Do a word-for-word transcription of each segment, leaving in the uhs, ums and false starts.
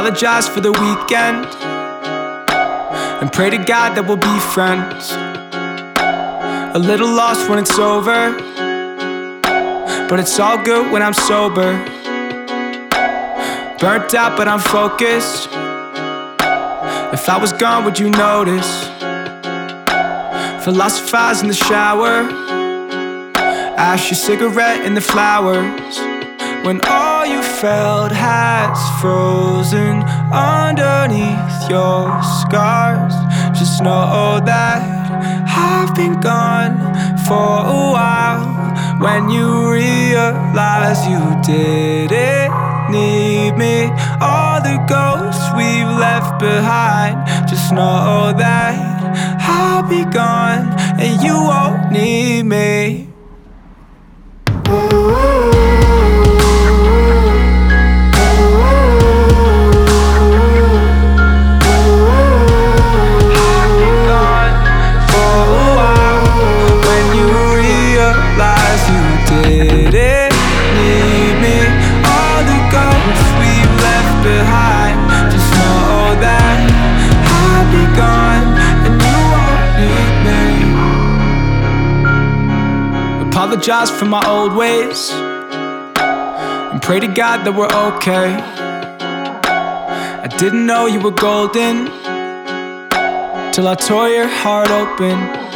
Apologize for the weekend and pray to God that we'll be friends. A little lost when it's over, but it's all good when I'm sober. Burnt out but I'm focused. If I was gone, would you notice? Philosophize in the shower, ash your cigarette in the flowers. When all you felt has frozen underneath your scars, just know that I've been gone for a while. When you realize you didn't need me, all the ghosts we've left behind, just know that I'll be gone and you won't need me. Apologize for my old ways and pray to God that we're okay. I didn't know you were golden till I tore your heart open.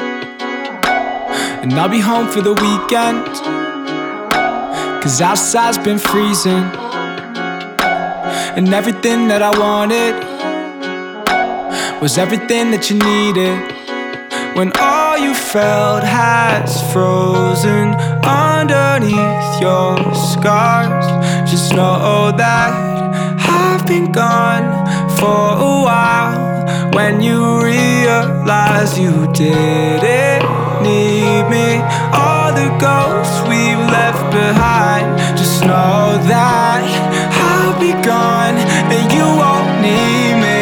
And I'll be home for the weekend, cause outside's been freezing. And everything that I wanted was everything that you needed. When all you felt has frozen underneath your scars, just know that I've been gone for a while. When you realize you didn't need me, all the ghosts we've left behind, just know that I'll be gone and you won't need me.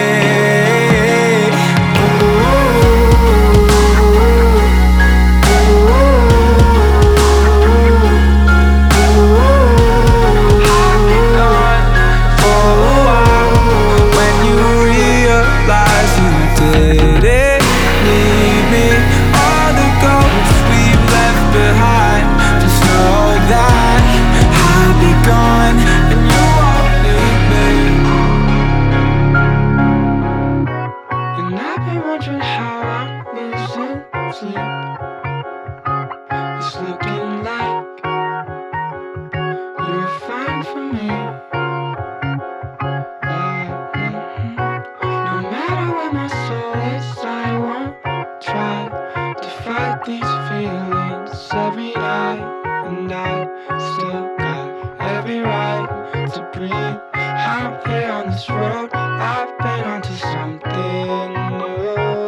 It's looking like you're fine for me. Yeah. No matter where my soul is, I won't try to fight these feelings every night. And I still got every right to breathe. I'm here on this road, I've been onto something new.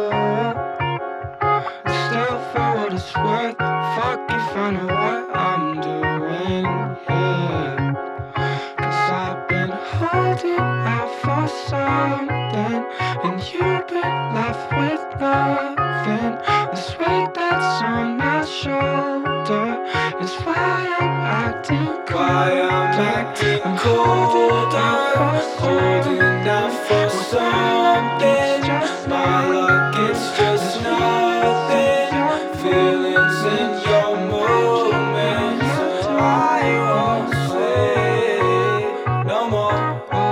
Still, for what it's worth, fuck if I know what I'm doing here. Cause I've been holding out for something, and you've been left with nothing. This weight that's on my shoulder is why I'm acting cold. Why I'm acting cold. I'm holding out for something. My luck, it's just nothing. Feelings in your movements, I won't say no more.